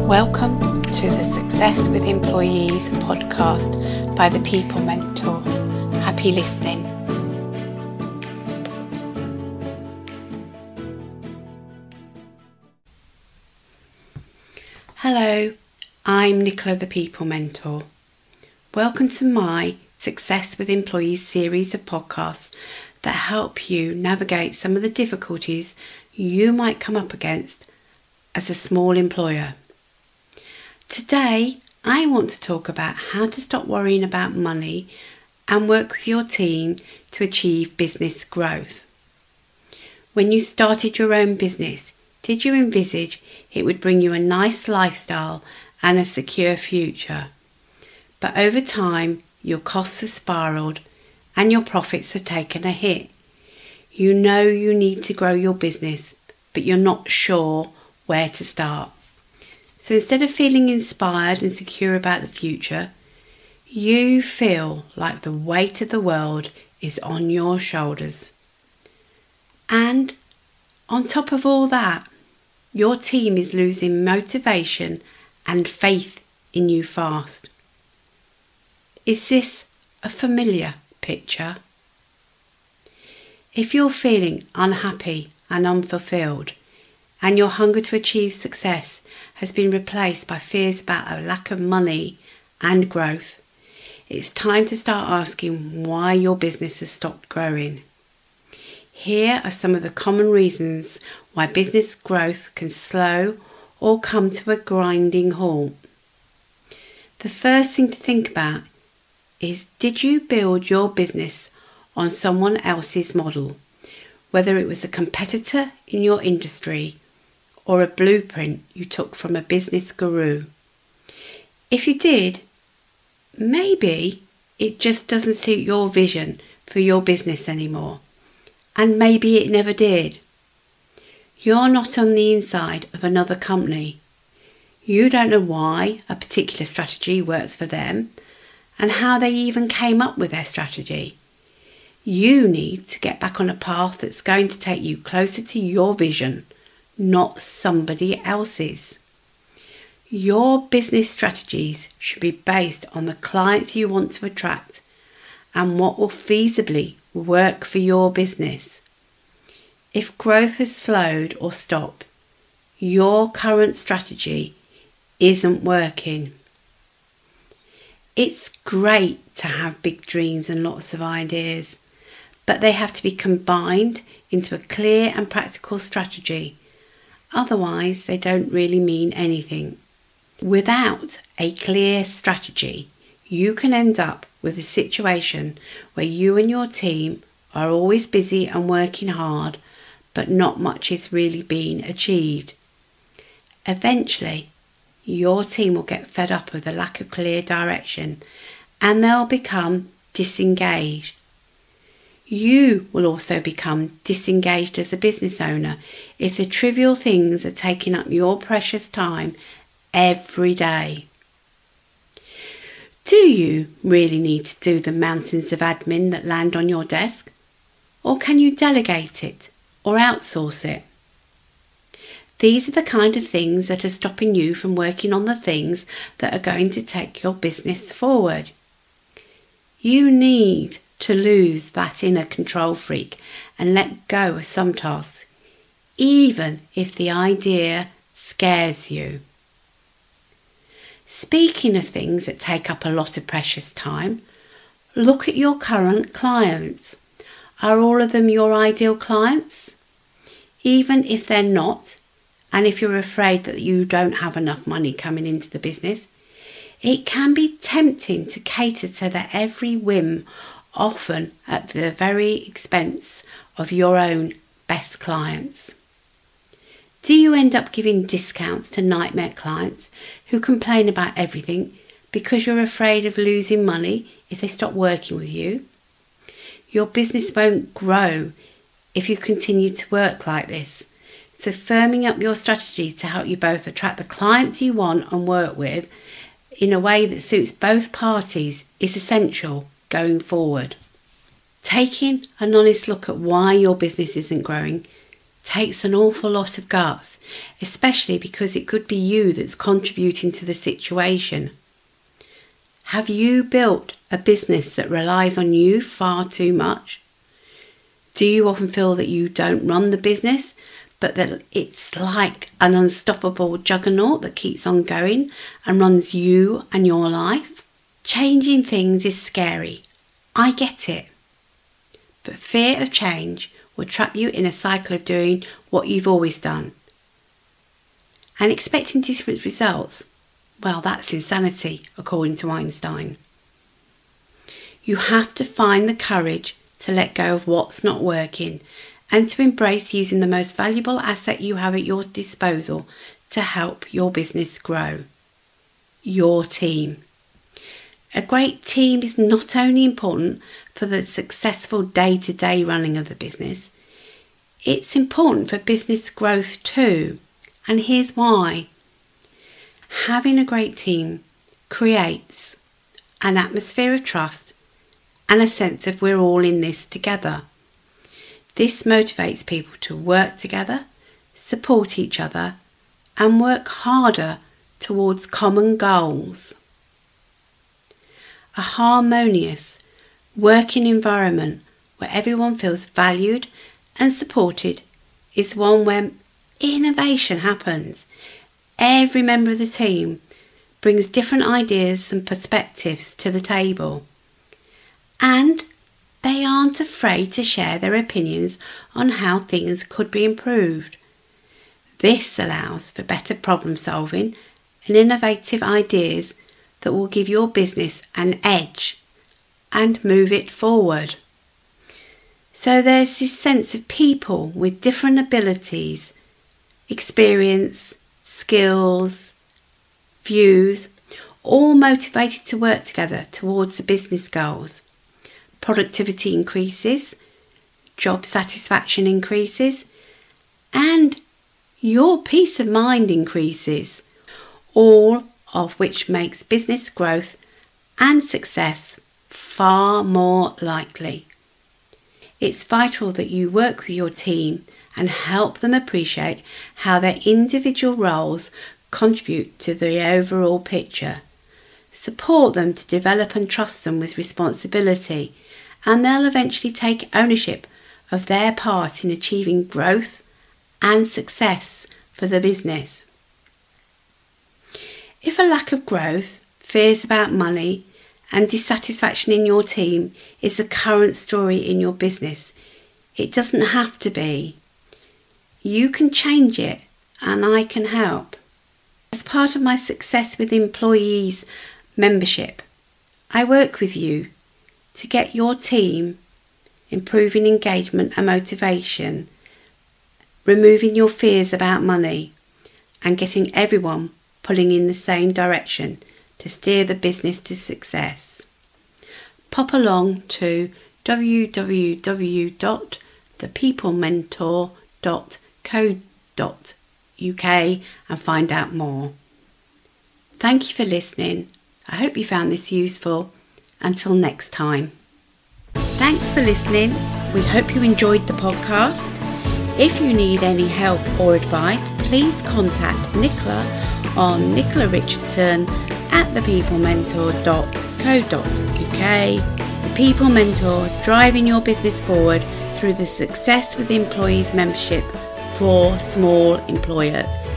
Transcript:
Welcome to the Success with Employees podcast by the People Mentor. Happy listening. Hello, I'm Nicola the People Mentor. Welcome to my Success with Employees series of podcasts that help you navigate some of the difficulties you might come up against as a small employer. Today, I want to talk about how to stop worrying about money and work with your team to achieve business growth. When you started your own business, did you envisage it would bring you a nice lifestyle and a secure future? But over time, your costs have spiraled and your profits have taken a hit. You know you need to grow your business, but you're not sure where to start. So instead of feeling inspired and secure about the future, you feel like the weight of the world is on your shoulders. And on top of all that, your team is losing motivation and faith in you fast. Is this a familiar picture? If you're feeling unhappy and unfulfilled, and your hunger to achieve success has been replaced by fears about a lack of money and growth, it's time to start asking why your business has stopped growing. Here are some of the common reasons why business growth can slow or come to a grinding halt. The first thing to think about is, did you build your business on someone else's model, whether it was a competitor in your industry or a blueprint you took from a business guru? If you did, maybe it just doesn't suit your vision for your business anymore, and maybe it never did. You're not on the inside of another company. You don't know why a particular strategy works for them and how they even came up with their strategy. You need to get back on a path that's going to take you closer to your vision, not somebody else's. Your business strategies should be based on the clients you want to attract and what will feasibly work for your business. If growth has slowed or stopped, your current strategy isn't working. It's great to have big dreams and lots of ideas, but they have to be combined into a clear and practical strategy. Otherwise, they don't really mean anything. Without a clear strategy, you can end up with a situation where you and your team are always busy and working hard, but not much is really being achieved. Eventually, your team will get fed up with the lack of clear direction and they'll become disengaged. You will also become disengaged as a business owner if the trivial things are taking up your precious time every day. Do you really need to do the mountains of admin that land on your desk? Or can you delegate it or outsource it? These are the kind of things that are stopping you from working on the things that are going to take your business forward. You need to lose that inner control freak and let go of some tasks, even if the idea scares you. Speaking of things that take up a lot of precious time, look at your current clients. Are all of them your ideal clients? Even if they're not, and if you're afraid that you don't have enough money coming into the business, it can be tempting to cater to their every whim, often at the very expense of your own best clients. Do you end up giving discounts to nightmare clients who complain about everything because you're afraid of losing money if they stop working with you? Your business won't grow if you continue to work like this. So firming up your strategy to help you both attract the clients you want and work with in a way that suits both parties is essential going forward. Taking an honest look at why your business isn't growing takes an awful lot of guts especially because it could be you that's contributing to the situation. Have you built a business that relies on you far too much? Do you often feel that you don't run the business, but that it's like an unstoppable juggernaut that keeps on going and runs you and your life? Changing things is scary. I get it. But fear of change will trap you in a cycle of doing what you've always done. And expecting different results, well, that's insanity, according to Einstein. You have to find the courage to let go of what's not working and to embrace using the most valuable asset you have at your disposal to help your business grow. Your team. A great team is not only important for the successful day-to-day running of the business, it's important for business growth too. And here's why. Having a great team creates an atmosphere of trust and a sense of we're all in this together. This motivates people to work together, support each other, and work harder towards common goals. A harmonious working environment where everyone feels valued and supported is one where innovation happens. Every member of the team brings different ideas and perspectives to the table, and they aren't afraid to share their opinions on how things could be improved. This allows for better problem solving and innovative ideas that will give your business an edge and move it forward. So there's this sense of people with different abilities, experience, skills, views, all motivated to work together towards the business goals. Productivity increases, job satisfaction increases, and your peace of mind increases, all of which makes business growth and success far more likely. It's vital that you work with your team and help them appreciate how their individual roles contribute to the overall picture. Support them to develop and trust them with responsibility, and they'll eventually take ownership of their part in achieving growth and success for the business. If a lack of growth, fears about money, and dissatisfaction in your team is the current story in your business, it doesn't have to be. You can change it, and I can help. As part of my Success with Employees membership, I work with you to get your team improving engagement and motivation, removing your fears about money, and getting everyone pulling in the same direction to steer the business to success. Pop along to www.thepeoplementor.co.uk and find out more. Thank you for listening. I hope you found this useful. Until next time. Thanks for listening. We hope you enjoyed the podcast. If you need any help or advice, please contact Nicola on nicolaRichardson@thepeoplementor.co.uk. The People Mentor, driving your business forward through the Success with Employees membership for small employers.